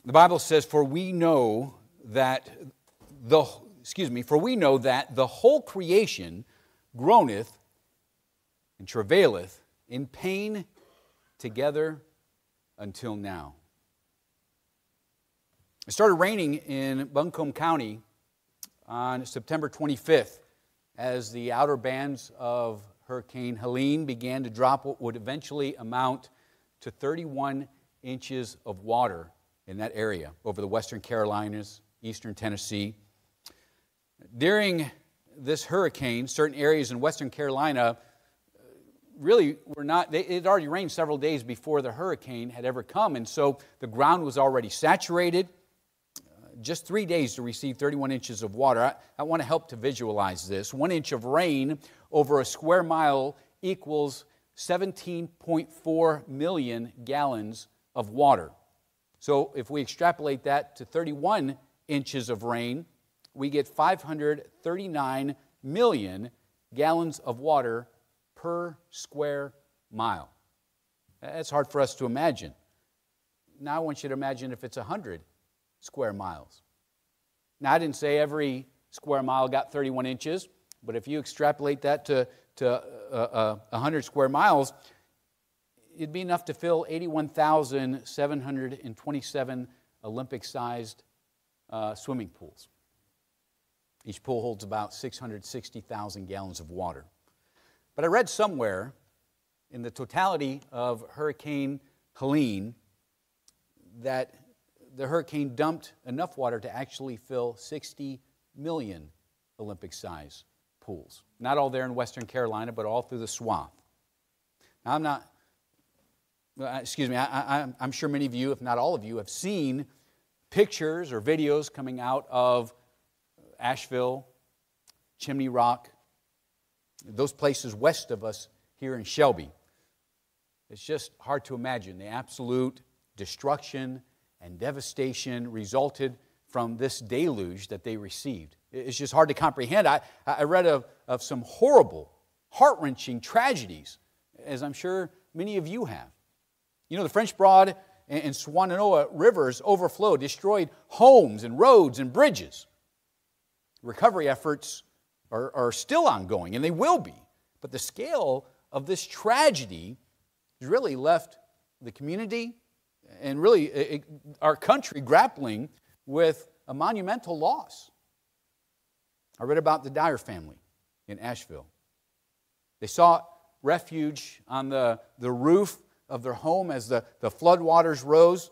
The Bible says, for we know that the whole creation groaneth and travaileth in pain together until now. It started raining in Buncombe County on September 25th as the outer bands of Hurricane Helene began to drop what would eventually amount to 31 inches of water in that area over the western Carolinas, eastern Tennessee. During this hurricane, certain areas in western Carolina really were not, it had already rained several days before the hurricane had ever come, and so the ground was already saturated. Just 3 days to receive 31 inches of water. I want to help to visualize this. 1 inch of rain over a square mile equals 17.4 million gallons of water. So if we extrapolate that to 31 inches of rain, we get 539 million gallons of water per square mile. That's hard for us to imagine. Now I want you to imagine if it's 100 square miles. Now, I didn't say every square mile got 31 inches, but if you extrapolate that to 100 square miles, it'd be enough to fill 81,727 Olympic-sized swimming pools. Each pool holds about 660,000 gallons of water. But I read somewhere in the totality of Hurricane Helene that the hurricane dumped enough water to actually fill 60 million Olympic-sized pools. Not all there in western Carolina, but all through the swath. Now, I'm sure many of you, if not all of you, have seen pictures or videos coming out of Asheville, Chimney Rock, those places west of us here in Shelby. It's just hard to imagine the absolute destruction and devastation resulted from this deluge that they received. It's just hard to comprehend. I read of some horrible, heart-wrenching tragedies, as I'm sure many of you have. You know, the French Broad and Swannanoa rivers overflowed, destroyed homes and roads and bridges. Recovery efforts are still ongoing, and they will be. But the scale of this tragedy has really left the community and really our country grappling with a monumental loss. I read about the Dyer family in Asheville. They sought refuge on the roof of their home as the floodwaters rose,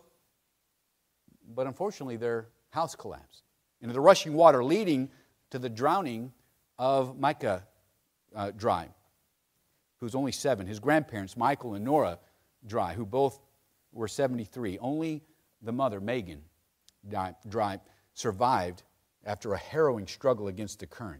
but unfortunately their house collapsed into the rushing water, leading to the drowning of Micah Dry, who's only 7. His grandparents, Michael and Nora Dry, who both were 73. Only the mother, Megan Dry, survived after a harrowing struggle against the current.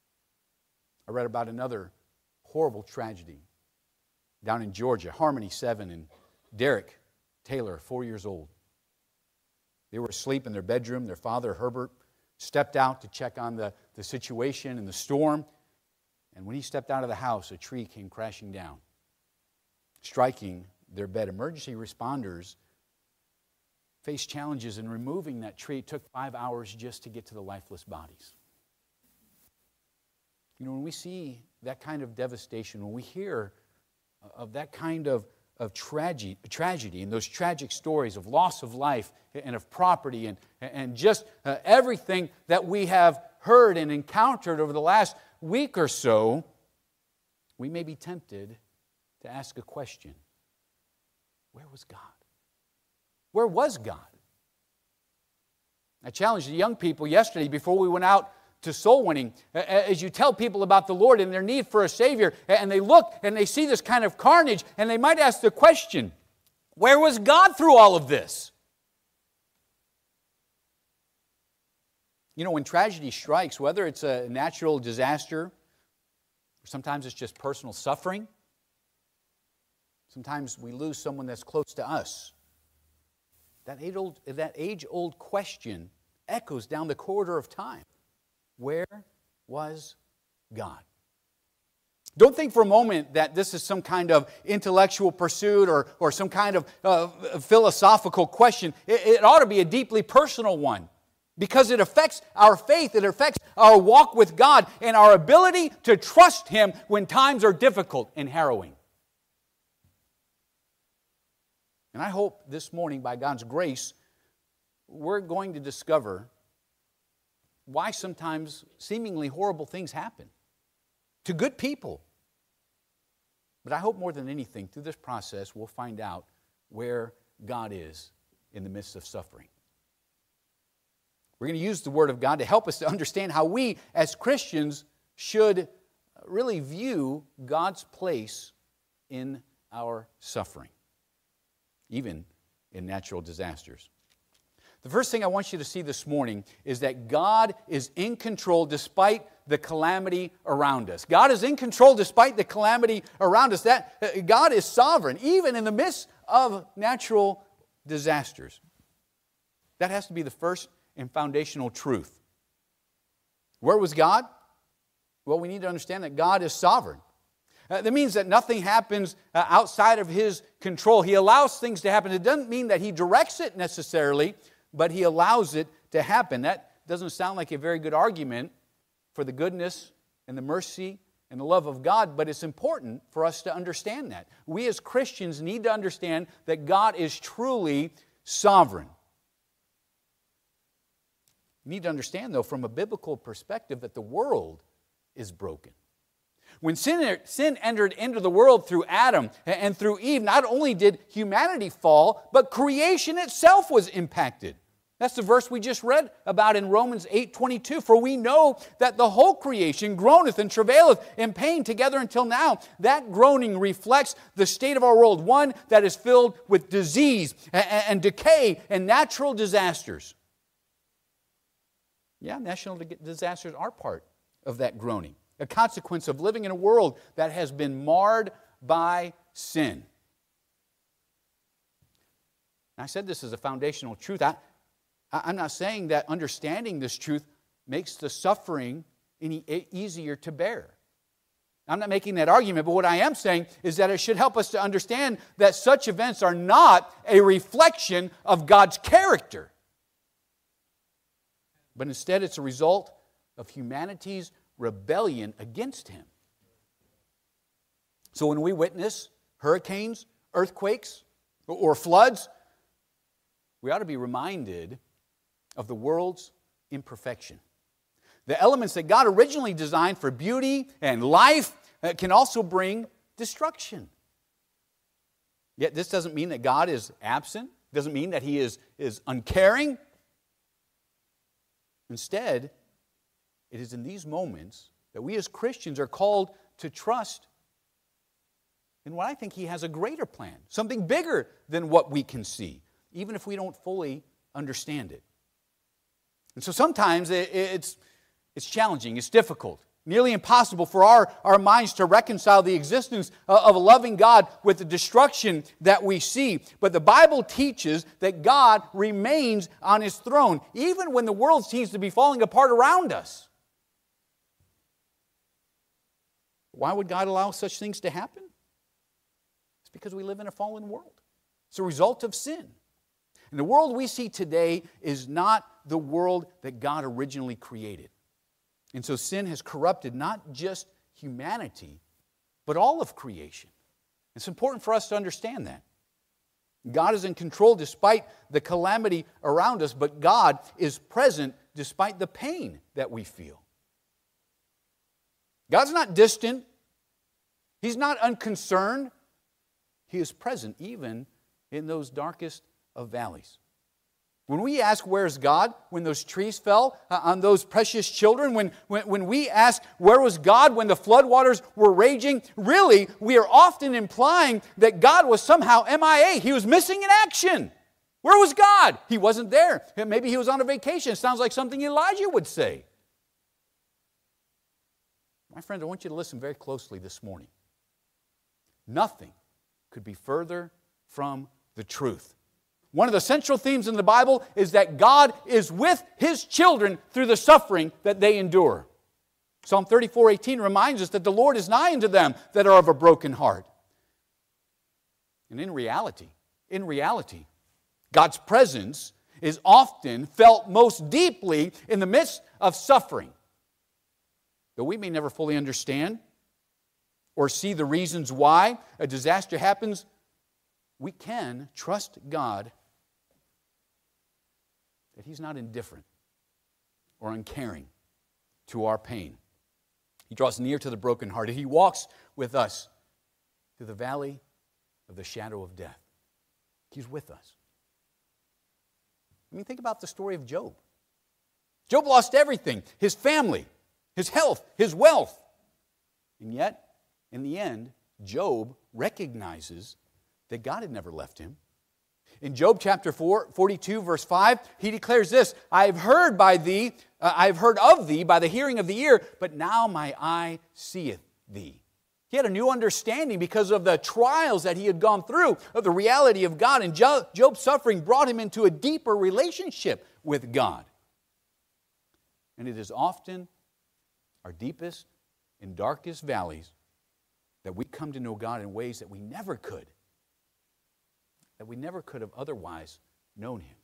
I read about another horrible tragedy down in Georgia. Harmony, 7, and Derek Taylor, 4 years old. They were asleep in their bedroom. Their father, Herbert, stepped out to check on the situation and the storm. And when he stepped out of the house, a tree came crashing down, striking their bed. Emergency responders faced challenges in removing that tree. It took 5 hours just to get to the lifeless bodies. You know, when we see that kind of devastation, when we hear of that kind of tragedy and those tragic stories of loss of life and of property and just everything that we have heard and encountered over the last week or so, we may be tempted to ask a question. Where was God? Where was God? I challenged the young people yesterday before we went out to soul winning. As you tell people about the Lord and their need for a Savior, and they look and they see this kind of carnage, and they might ask the question, where was God through all of this? You know, when tragedy strikes, whether it's a natural disaster, or sometimes it's just personal suffering, sometimes we lose someone that's close to us. That age-old question echoes down the corridor of time. Where was God? Don't think for a moment that this is some kind of intellectual pursuit or some kind of philosophical question. It ought to be a deeply personal one because it affects our faith, it affects our walk with God and our ability to trust Him when times are difficult and harrowing. And I hope this morning, by God's grace, we're going to discover why sometimes seemingly horrible things happen to good people. But I hope more than anything, through this process, we'll find out where God is in the midst of suffering. We're going to use the Word of God to help us to understand how we, as Christians, should really view God's place in our suffering, even in natural disasters. The first thing I want you to see this morning is that God is in control despite the calamity around us. God is in control despite the calamity around us. That God is sovereign, even in the midst of natural disasters. That has to be the first and foundational truth. Where was God? Well, we need to understand that God is sovereign. That means that nothing happens outside of His control. He allows things to happen. It doesn't mean that He directs it necessarily, but He allows it to happen. That doesn't sound like a very good argument for the goodness and the mercy and the love of God, but it's important for us to understand that. We as Christians need to understand that God is truly sovereign. You need to understand, though, from a biblical perspective, that the world is broken. When sin entered into the world through Adam and through Eve, not only did humanity fall, but creation itself was impacted. That's the verse we just read about in Romans 8:22. For we know that the whole creation groaneth and travaileth in pain together until now. That groaning reflects the state of our world, one that is filled with disease and decay and natural disasters. Yeah, natural disasters are part of that groaning, a consequence of living in a world that has been marred by sin. I said this is a foundational truth. I'm not saying that understanding this truth makes the suffering any easier to bear. I'm not making that argument, but what I am saying is that it should help us to understand that such events are not a reflection of God's character, but instead it's a result of humanity's rebellion against Him. So when we witness hurricanes, earthquakes, or floods, we ought to be reminded of the world's imperfection. The elements that God originally designed for beauty and life can also bring destruction. Yet this doesn't mean that God is absent. It doesn't mean that He is uncaring. Instead, it is in these moments that we as Christians are called to trust in what I think He has a greater plan, something bigger than what we can see, even if we don't fully understand it. And so sometimes it's challenging, it's difficult, nearly impossible for our minds to reconcile the existence of a loving God with the destruction that we see. But the Bible teaches that God remains on His throne, even when the world seems to be falling apart around us. Why would God allow such things to happen? It's because we live in a fallen world. It's a result of sin. And the world we see today is not the world that God originally created. And so sin has corrupted not just humanity, but all of creation. It's important for us to understand that. God is in control despite the calamity around us, but God is present despite the pain that we feel. God's not distant. He's not unconcerned. He is present even in those darkest of valleys. When we ask, where's God, when those trees fell on those precious children, when we ask, where was God when the floodwaters were raging, really, we are often implying that God was somehow MIA. He was missing in action. Where was God? He wasn't there. Maybe He was on a vacation. It sounds like something Elijah would say. My friends, I want you to listen very closely this morning. Nothing could be further from the truth. One of the central themes in the Bible is that God is with His children through the suffering that they endure. Psalm 34:18 reminds us that the Lord is nigh unto them that are of a broken heart. And in reality, God's presence is often felt most deeply in the midst of suffering. Though we may never fully understand or see the reasons why a disaster happens, we can trust God that He's not indifferent or uncaring to our pain. He draws near to the brokenhearted. He walks with us through the valley of the shadow of death. He's with us. I mean, think about the story of Job. Job lost everything, his family, his health, his wealth. And yet, in the end, Job recognizes that God had never left him. In Job chapter 42, verse 5, he declares this, I have heard of thee by the hearing of the ear, but now my eye seeth thee. He had a new understanding because of the trials that he had gone through, of the reality of God. And Job's suffering brought him into a deeper relationship with God. And it is often our deepest and darkest valleys that we come to know God in ways that we never could. That we never could have otherwise known Him.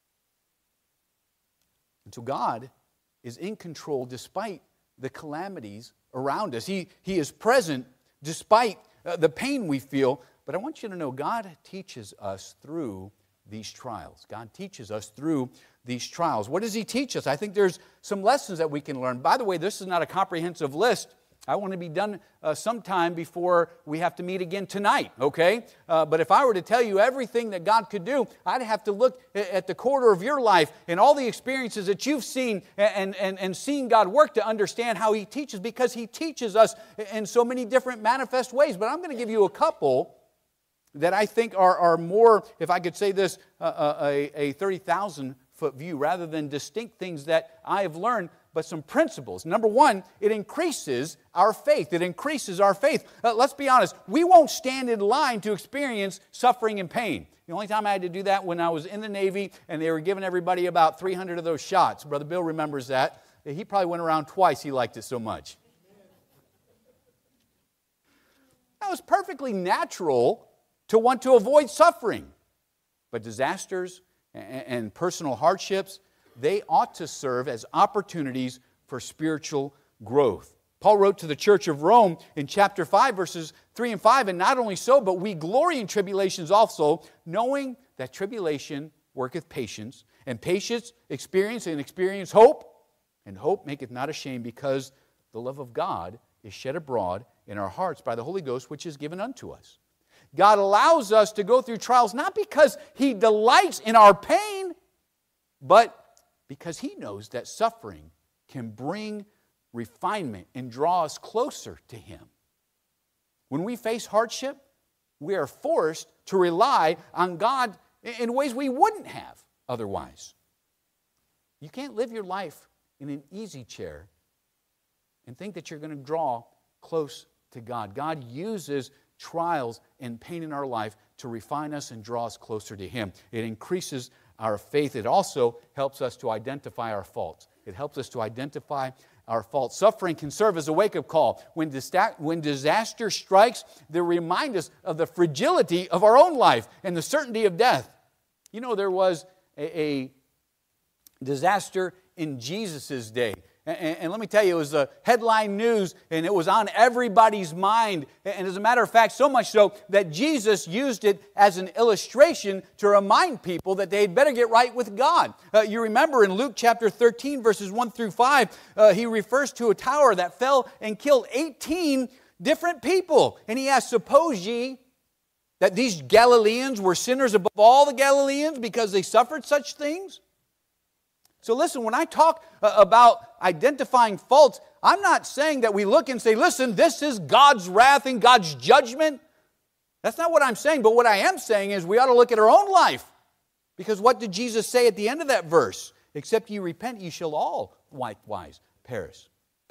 And so God is in control despite the calamities around us. He is present despite the pain we feel. But I want you to know God teaches us through these trials. God teaches us through these trials. What does He teach us? I think there's some lessons that we can learn. By the way, this is not a comprehensive list. I want to be done sometime before we have to meet again tonight, okay? But if I were to tell you everything that God could do, I'd have to look at the quarter of your life and all the experiences that you've seen and seen God work to understand how He teaches, because He teaches us in so many different manifest ways. But I'm going to give you a couple that I think are more, if I could say this, a 30,000-foot view rather than distinct things that I have learned, but some principles. Number one, it increases our faith. It increases our faith. Let's be honest, we won't stand in line to experience suffering and pain. The only time I had to do that when I was in the Navy and they were giving everybody about 300 of those shots. Brother Bill remembers that. He probably went around twice, he liked it so much. That was perfectly natural to want to avoid suffering. But disasters and personal hardships, they ought to serve as opportunities for spiritual growth. Paul wrote to the church of Rome in chapter 5, verses 3 and 5, and not only so, but we glory in tribulations also, knowing that tribulation worketh patience, and patience experience, and experience hope, and hope maketh not ashamed, because the love of God is shed abroad in our hearts by the Holy Ghost, which is given unto us. God allows us to go through trials not because He delights in our pain, but because He knows that suffering can bring refinement and draw us closer to Him. When we face hardship, we are forced to rely on God in ways we wouldn't have otherwise. You can't live your life in an easy chair and think that you're going to draw close to God. God uses trials and pain in our life to refine us and draw us closer to Him. It increases our faith. It also helps us to identify our faults. It helps us to identify our faults. Suffering can serve as a wake-up call. When disaster strikes, they remind us of the fragility of our own life and the certainty of death. You know, there was a disaster in Jesus' day. And let me tell you, it was headline news, and it was on everybody's mind. And as a matter of fact, so much so that Jesus used it as an illustration to remind people that they had better get right with God. You remember in Luke chapter 13, verses 1 through 5, He refers to a tower that fell and killed 18 different people. And He asked, suppose ye that these Galileans were sinners above all the Galileans because they suffered such things? So listen, when I talk about identifying faults, I'm not saying that we look and say, listen, this is God's wrath and God's judgment. That's not what I'm saying. But what I am saying is we ought to look at our own life. Because what did Jesus say at the end of that verse? Except ye repent, ye shall all likewise perish.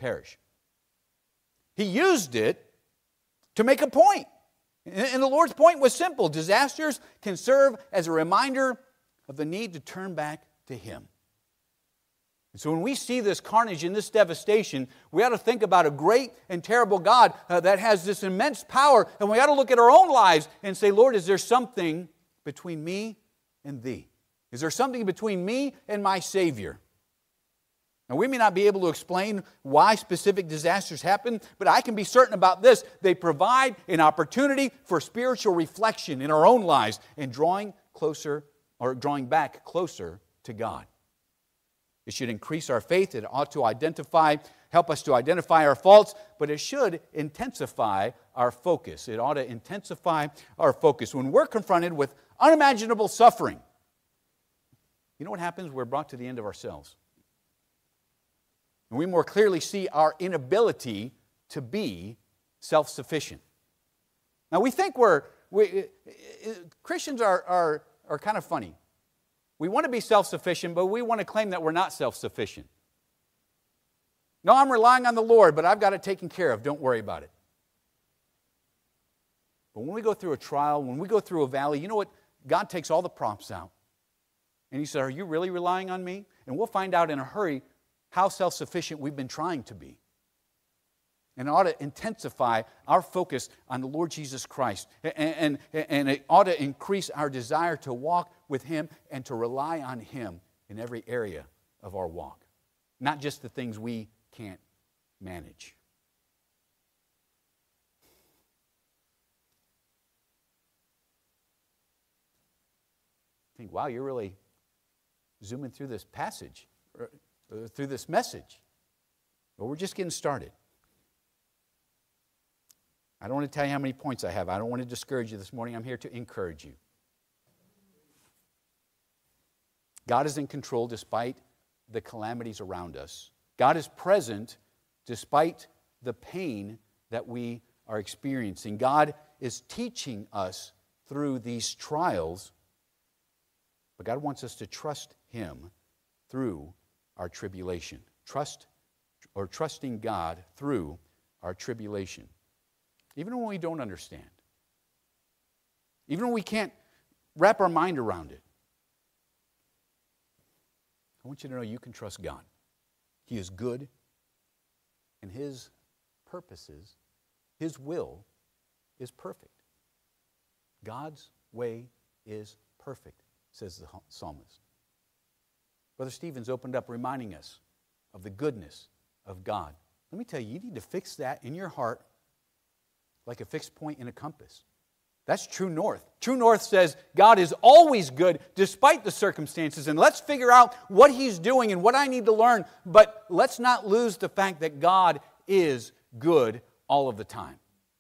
He used it to make a point. And the Lord's point was simple. Disasters can serve as a reminder of the need to turn back to Him. So when we see this carnage and this devastation, we ought to think about a great and terrible God that has this immense power, and we ought to look at our own lives and say, Lord, is there something between me and Thee? Is there something between me and my Savior? Now, we may not be able to explain why specific disasters happen, but I can be certain about this. They provide an opportunity for spiritual reflection in our own lives and drawing back closer to God. It should increase our faith. It ought to help us to identify our faults, but it should intensify our focus. It ought to intensify our focus. When we're confronted with unimaginable suffering, you know what happens? We're brought to the end of ourselves. And we more clearly see our inability to be self-sufficient. Now, we think Christians are kind of funny. We want to be self-sufficient, but we want to claim that we're not self-sufficient. No, I'm relying on the Lord, but I've got it taken care of. Don't worry about it. But when we go through a trial, when we go through a valley, you know what? God takes all the props out. And He said, are you really relying on me? And we'll find out in a hurry how self-sufficient we've been trying to be. And it ought to intensify our focus on the Lord Jesus Christ. And it ought to increase our desire to walk with Him and to rely on Him in every area of our walk. Not just the things we can't manage. Think, wow, you're really zooming through this passage, through this message. Well, we're just getting started. I don't want to tell you how many points I have. I don't want to discourage you this morning. I'm here to encourage you. God is in control despite the calamities around us. God is present despite the pain that we are experiencing. God is teaching us through these trials, but God wants us to trust Him through our tribulation. Trusting God through our tribulation. Even when we don't understand. Even when we can't wrap our mind around it. I want you to know you can trust God. He is good, and His purposes, His will is perfect. God's way is perfect, says the psalmist. Brother Stevens opened up reminding us of the goodness of God. Let me tell you, you need to fix that in your heart like a fixed point in a compass. That's true north. True north says God is always good despite the circumstances, and let's figure out what He's doing and what I need to learn, but let's not lose the fact that God is good all of the time.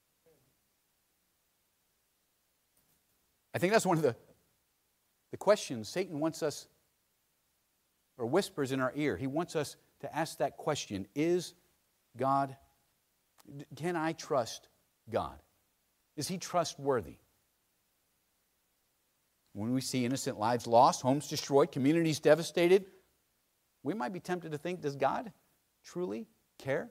I think that's one of the questions Satan wants us, or whispers in our ear. He wants us to ask that question, is God, can I trust God? Is He trustworthy? When we see innocent lives lost, homes destroyed, communities devastated, we might be tempted to think, does God truly care?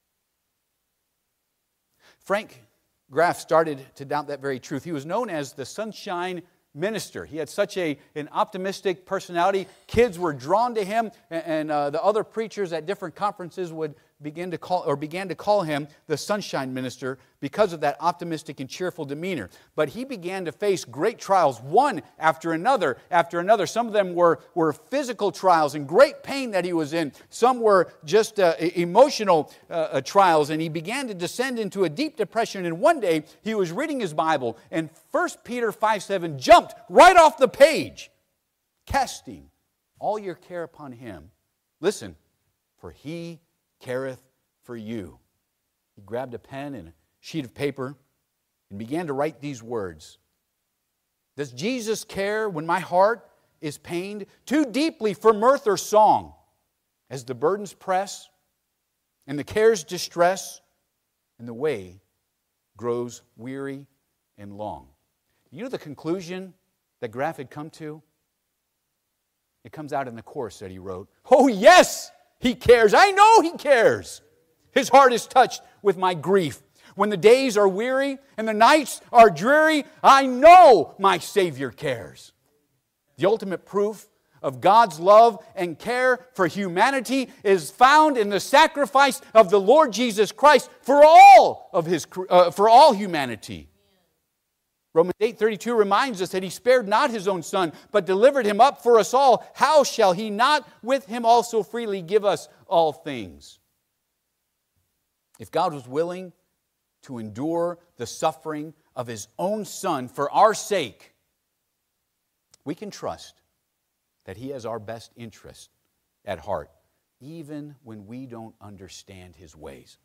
Frank Graff started to doubt that very truth. He was known as the sunshine minister. He had such an optimistic personality. Kids were drawn to him, and the other preachers at different conferences began to call him the sunshine minister because of that optimistic and cheerful demeanor. But he began to face great trials, one after another. Some of them were physical trials and great pain that he was in. Some were just emotional trials, and he began to descend into a deep depression. And one day, he was reading his Bible, and 1 Peter 5:7 jumped right off the page. Casting all your care upon Him. Listen, for He careth for you. He grabbed a pen and a sheet of paper and began to write these words. Does Jesus care when my heart is pained too deeply for mirth or song? As the burdens press and the cares distress and the way grows weary and long. You know the conclusion that Graff had come to? It comes out in the chorus that he wrote. Oh yes! He cares. I know He cares. His heart is touched with my grief. When the days are weary and the nights are dreary, I know my Savior cares. The ultimate proof of God's love and care for humanity is found in the sacrifice of the Lord Jesus Christ for all humanity. Romans 8:32 reminds us that He spared not His own Son, but delivered Him up for us all. How shall He not with Him also freely give us all things? If God was willing to endure the suffering of His own Son for our sake, we can trust that He has our best interest at heart, even when we don't understand His ways.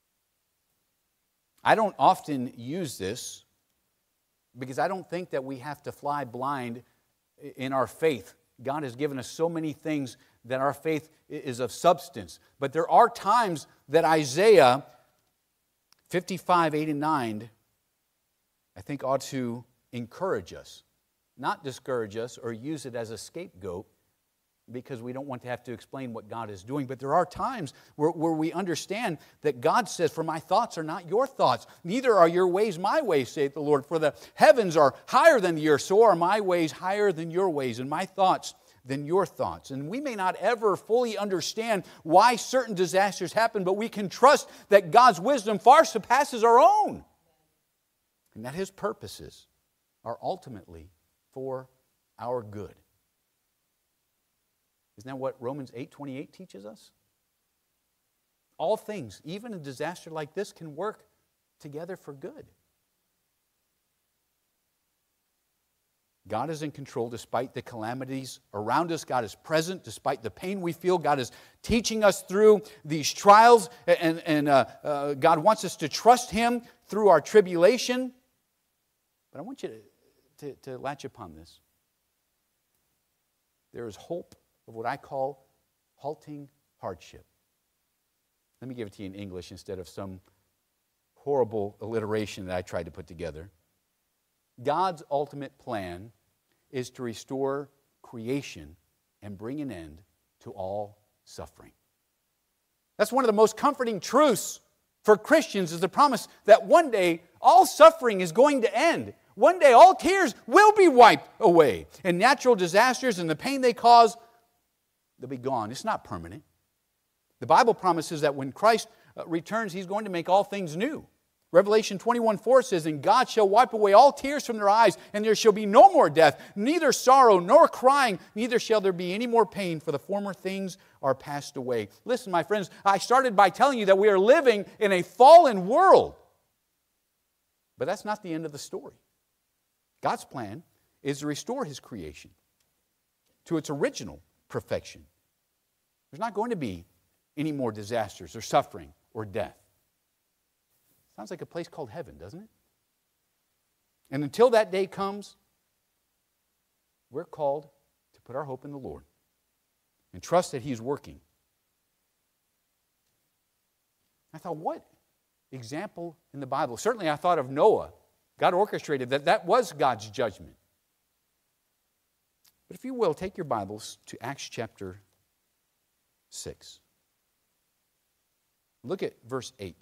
I don't often use this because I don't think that we have to fly blind in our faith. God has given us so many things that our faith is of substance. But there are times that Isaiah 55, 8, and 9, I think ought to encourage us, not discourage us or use it as a scapegoat because we don't want to have to explain what God is doing. But there are times where we understand that God says, for my thoughts are not your thoughts, neither are your ways my ways, saith the Lord. For the heavens are higher than the earth, so are my ways higher than your ways, and my thoughts than your thoughts. And we may not ever fully understand why certain disasters happen, but we can trust that God's wisdom far surpasses our own, and that His purposes are ultimately for our good. Isn't that what Romans 8:28 teaches us? All things, even a disaster like this, can work together for good. God is in control despite the calamities around us. God is present despite the pain we feel. God is teaching us through these trials, and God wants us to trust Him through our tribulation. But I want you to latch upon this. There is hope of what I call halting hardship. Let me give it to you in English instead of some horrible alliteration that I tried to put together. God's ultimate plan is to restore creation and bring an end to all suffering. That's one of the most comforting truths for Christians, is the promise that one day all suffering is going to end. One day all tears will be wiped away, and natural disasters and the pain they cause, they'll be gone. It's not permanent. The Bible promises that when Christ returns, He's going to make all things new. Revelation 21:4 says, and God shall wipe away all tears from their eyes, and there shall be no more death, neither sorrow nor crying, neither shall there be any more pain, for the former things are passed away. Listen, my friends, I started by telling you that we are living in a fallen world. But that's not the end of the story. God's plan is to restore His creation to its original perfection. There's not going to be any more disasters or suffering or death. Sounds like a place called heaven, doesn't it? And until that day comes, we're called to put our hope in the Lord and trust that He's working. I thought, what example in the Bible? Certainly I thought of Noah. God orchestrated that. That was God's judgment. But if you will, take your Bibles to Acts chapter 6. Look at verse 8.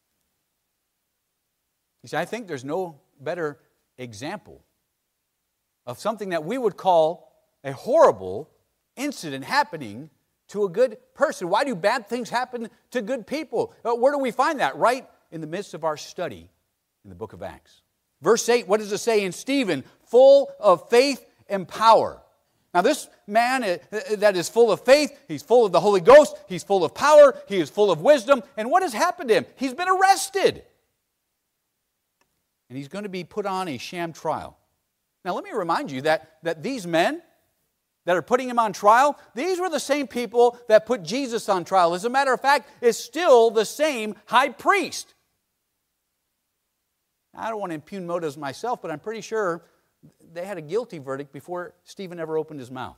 You see, I think there's no better example of something that we would call a horrible incident happening to a good person. Why do bad things happen to good people? Where do we find that? Right in the midst of our study in the book of Acts. Verse 8, what does it say? And Stephen, full of faith and power. Now this man that is full of faith, he's full of the Holy Ghost, he's full of power, he is full of wisdom. And what has happened to him? He's been arrested. And he's going to be put on a sham trial. Now let me remind you that these men that are putting him on trial, these were the same people that put Jesus on trial. As a matter of fact, it's still the same high priest. I don't want to impugn motives myself, but I'm pretty sure they had a guilty verdict before Stephen ever opened his mouth.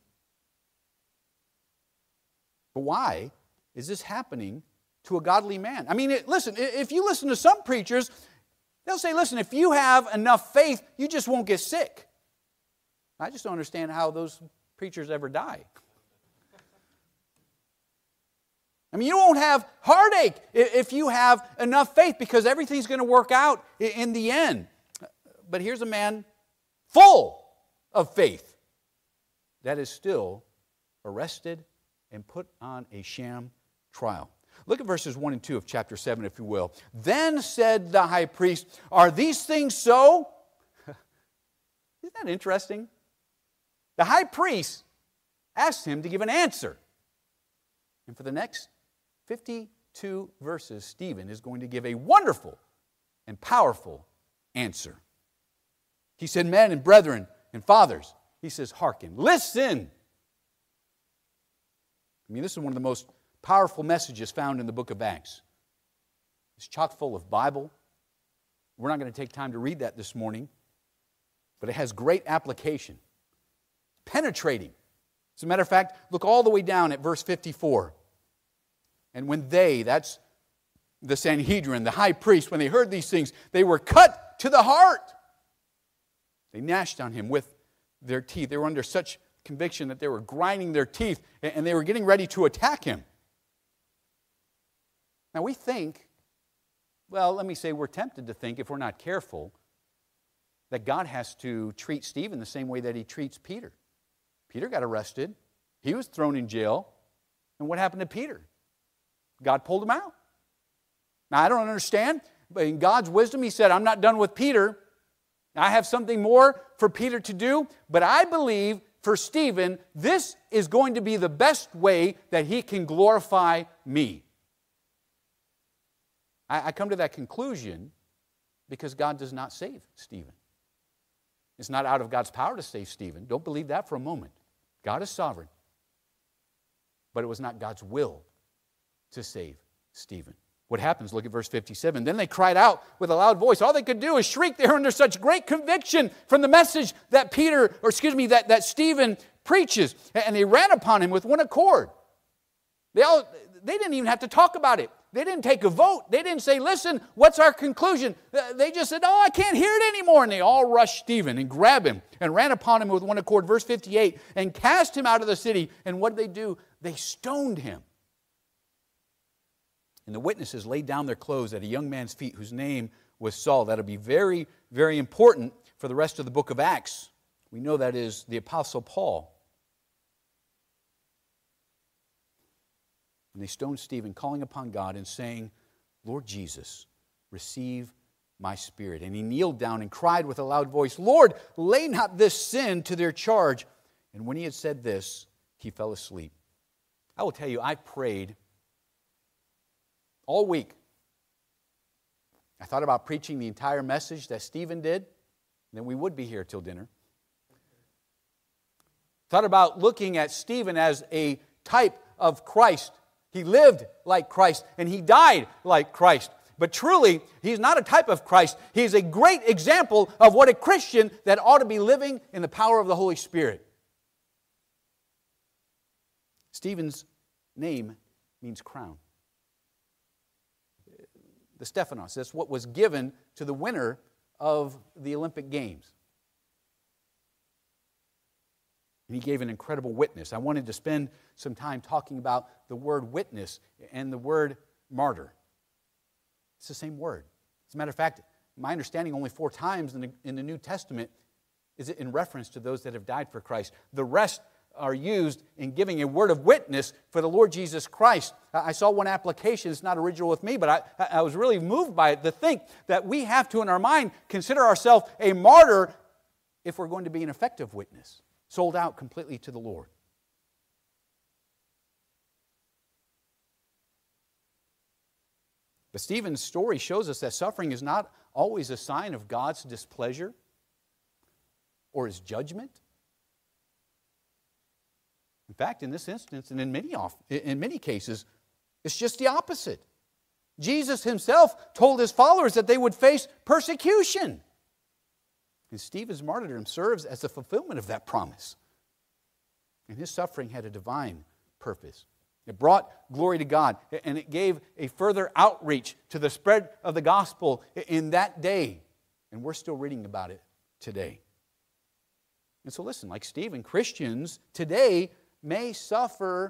But why is this happening to a godly man? I mean, listen, if you listen to some preachers, they'll say, listen, if you have enough faith, you just won't get sick. I just don't understand how those preachers ever die. I mean, you won't have heartache if you have enough faith because everything's going to work out in the end. But here's a man full of faith. that is still arrested and put on a sham trial. Look at verses 1 and 2 of chapter 7, if you will. Then said the high priest, "Are these things so?" Isn't that interesting? The high priest asked him to give an answer. And for the next 52 verses, Stephen is going to give a wonderful and powerful answer. He said, "Men and brethren and fathers," he says, "hearken, listen." I mean, this is one of the most powerful messages found in the book of Acts. It's chock full of Bible. We're not going to take time to read that this morning, but it has great application. Penetrating. As a matter of fact, look all the way down at verse 54. And when they, that's the Sanhedrin, the high priest, when they heard these things, they were cut to the heart. They gnashed on him with their teeth. They were under such conviction that they were grinding their teeth and they were getting ready to attack him. Now we think, well, let me say we're tempted to think, if we're not careful, that God has to treat Stephen the same way that he treats Peter. Peter got arrested. He was thrown in jail. And what happened to Peter? God pulled him out. Now, I don't understand, but in God's wisdom, he said, "I'm not done with Peter. I have something more for Peter to do." But I believe for Stephen, this is going to be the best way that he can glorify me. I come to that conclusion because God does not save Stephen. It's not out of God's power to save Stephen. Don't believe that for a moment. God is sovereign. But it was not God's will to save Stephen. What happens? Look at verse 57. Then they cried out with a loud voice. All they could do is shriek. They were under such great conviction from the message that that Stephen preaches. And they ran upon him with one accord. They didn't even have to talk about it. They didn't take a vote. They didn't say, "Listen, what's our conclusion?" They just said, "Oh, I can't hear it anymore." And they all rushed Stephen and grabbed him and ran upon him with one accord. Verse 58, and cast him out of the city. And what did they do? They stoned him. And the witnesses laid down their clothes at a young man's feet whose name was Saul. That'll be very, very important for the rest of the book of Acts. We know that is the Apostle Paul. And they stoned Stephen, calling upon God and saying, "Lord Jesus, receive my spirit." And he kneeled down and cried with a loud voice, "Lord, lay not this sin to their charge." And when he had said this, he fell asleep. I will tell you, I prayed all week. I thought about preaching the entire message that Stephen did, then we would be here till dinner. Thought about looking at Stephen as a type of Christ. He lived like Christ, and he died like Christ. But truly, he's not a type of Christ. He's a great example of what a Christian that ought to be living in the power of the Holy Spirit. Stephen's name means crown. The Stephanos, that's what was given to the winner of the Olympic Games. And he gave an incredible witness. I wanted to spend some time talking about the word witness and the word martyr. It's the same word. As a matter of fact, my understanding, only 4 times in the New Testament is it in reference to those that have died for Christ. The rest are used in giving a word of witness for the Lord Jesus Christ. I saw one application, it's not original with me, but I was really moved by it to think that we have to, in our mind, consider ourselves a martyr if we're going to be an effective witness, sold out completely to the Lord. But Stephen's story shows us that suffering is not always a sign of God's displeasure or His judgment. In fact, in this instance, and in many cases, it's just the opposite. Jesus Himself told His followers that they would face persecution. And Stephen's martyrdom serves as the fulfillment of that promise. And his suffering had a divine purpose. It brought glory to God, and it gave a further outreach to the spread of the gospel in that day. And we're still reading about it today. And so listen, like Stephen, Christians today may suffer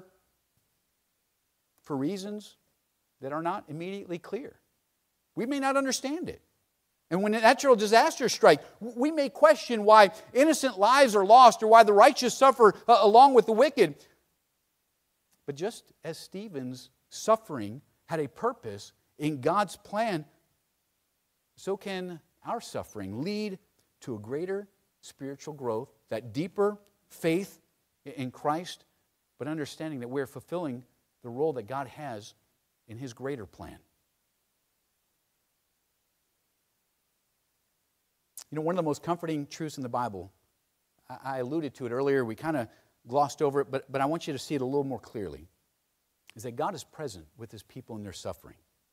for reasons that are not immediately clear. We may not understand it. And when natural disasters strike, we may question why innocent lives are lost or why the righteous suffer along with the wicked. But just as Stephen's suffering had a purpose in God's plan, so can our suffering lead to a greater spiritual growth, that deeper faith in Christ, but understanding that we're fulfilling the role that God has in His greater plan. You know, one of the most comforting truths in the Bible, I alluded to it earlier, we kind of glossed over it, but I want you to see it a little more clearly, is that God is present with His people in their suffering.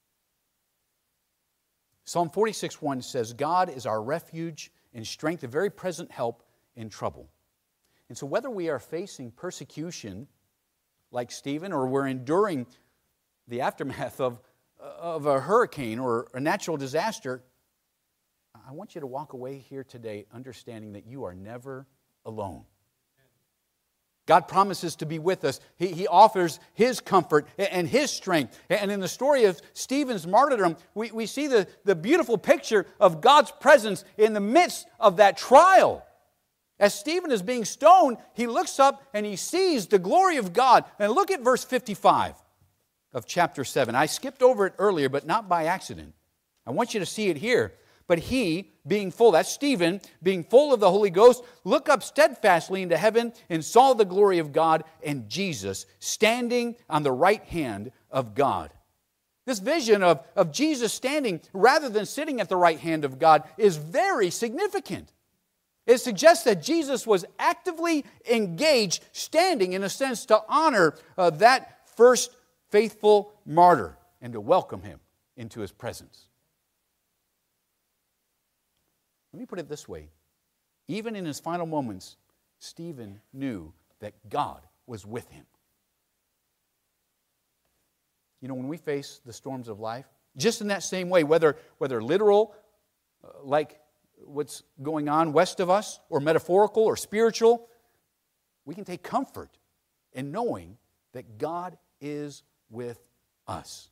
Psalm 46:1 says, God is our refuge and strength, a very present help in trouble. And so whether we are facing persecution like Stephen, or we're enduring the aftermath of a hurricane or a natural disaster, I want you to walk away here today understanding that you are never alone. God promises to be with us. He offers His comfort and His strength. And in the story of Stephen's martyrdom, we see the beautiful picture of God's presence in the midst of that trial. As Stephen is being stoned, he looks up and he sees the glory of God. And look at verse 55 of chapter 7. I skipped over it earlier, but not by accident. I want you to see it here. But he, being full, that's Stephen, being full of the Holy Ghost, looked up steadfastly into heaven and saw the glory of God and Jesus standing on the right hand of God. This vision of Jesus standing rather than sitting at the right hand of God is very significant. It suggests that Jesus was actively engaged, standing in a sense to honor that first faithful martyr and to welcome him into His presence. Let me put it this way. Even in his final moments, Stephen knew that God was with him. You know, when we face the storms of life, just in that same way, whether literal, like what's going on west of us, or metaphorical or spiritual, we can take comfort in knowing that God is with us.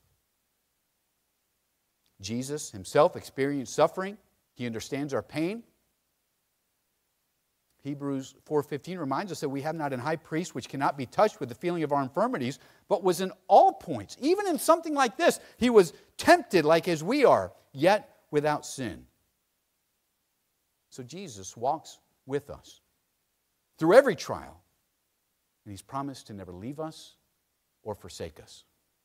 Jesus Himself experienced suffering. He understands our pain. Hebrews 4:15 reminds us that we have not an high priest which cannot be touched with the feeling of our infirmities, but was in all points, even in something like this, He was tempted like as we are, yet without sin. So Jesus walks with us through every trial, and He's promised to never leave us or forsake us.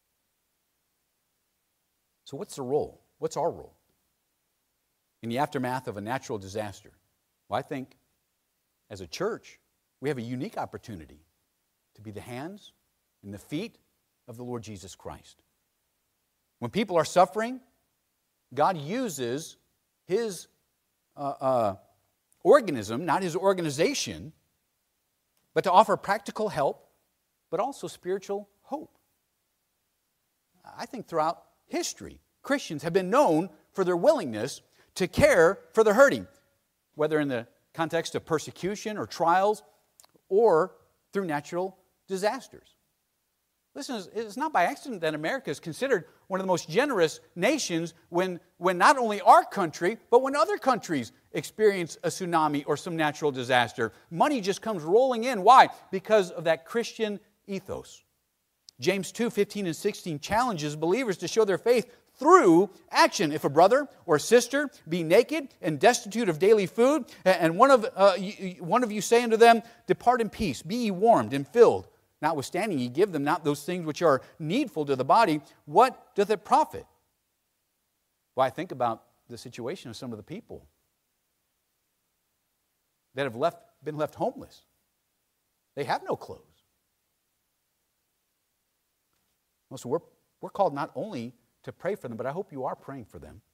So what's the role? What's our role in the aftermath of a natural disaster? Well, I think as a church, we have a unique opportunity to be the hands and the feet of the Lord Jesus Christ. When people are suffering, God uses His organism, not His organization, but to offer practical help, but also spiritual hope. I think throughout history, Christians have been known for their willingness to care for the hurting, whether in the context of persecution or trials or through natural disasters. Listen, it's not by accident that America is considered one of the most generous nations when not only our country, but when other countries experience a tsunami or some natural disaster. Money just comes rolling in. Why? Because of that Christian ethos. James 2:15 and 16 challenges believers to show their faith through action. If a brother or sister be naked and destitute of daily food, and one of you say unto them, depart in peace, be ye warmed and filled, notwithstanding ye give them not those things which are needful to the body, what doth it profit? Well, I think about the situation of some of the people that have been left homeless. They have no clothes. Well, so we're called not only to pray for them, but I hope you are praying for them,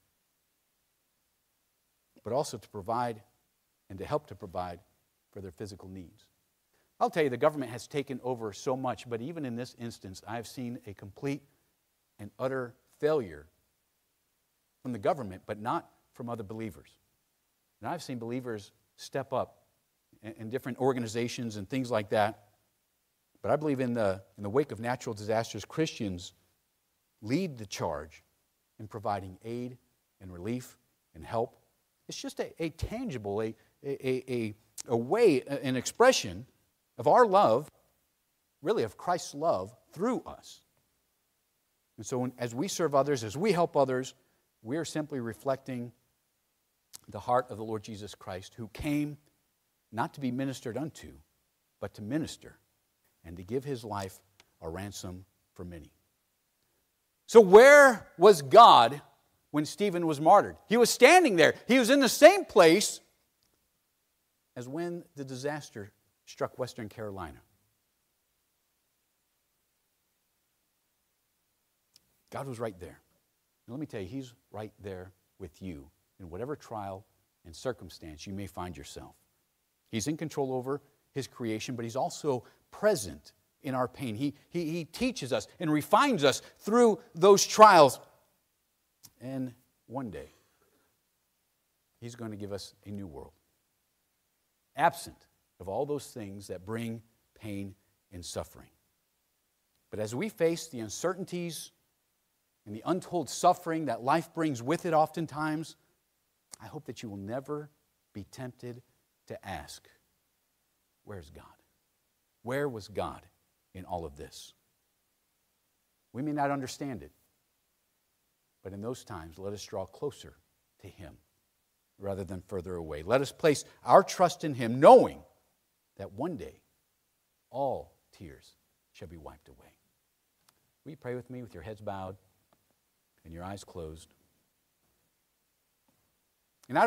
but also to provide and to help to provide for their physical needs. I'll tell you, the government has taken over so much, but even in this instance, I've seen a complete and utter failure from the government, but not from other believers. And I've seen believers step up in different organizations and things like that. But I believe in the wake of natural disasters, Christians lead the charge in providing aid and relief and help It's just a tangible, a way, an expression of our love, really of Christ's love through us. And so as we serve others, as we help others, we are simply reflecting the heart of the Lord Jesus Christ, who came not to be ministered unto, but to minister and to give his life a ransom for many. So where was God when Stephen was martyred? He was standing there. He was in the same place as when the disaster struck Western Carolina. God was right there. And let me tell you, he's right there with you in whatever trial and circumstance you may find yourself. He's in control over his creation, but he's also present in our pain. He teaches us and refines us through those trials. And one day, he's going to give us a new world, absent of all those things that bring pain and suffering. But as we face the uncertainties and the untold suffering that life brings with it oftentimes, I hope that you will never be tempted to ask, where's God? Where was God in all of this? We may not understand it, but in those times, let us draw closer to him rather than further away. Let us place our trust in him, knowing that one day all tears shall be wiped away. Will you pray with me with your heads bowed and your eyes closed?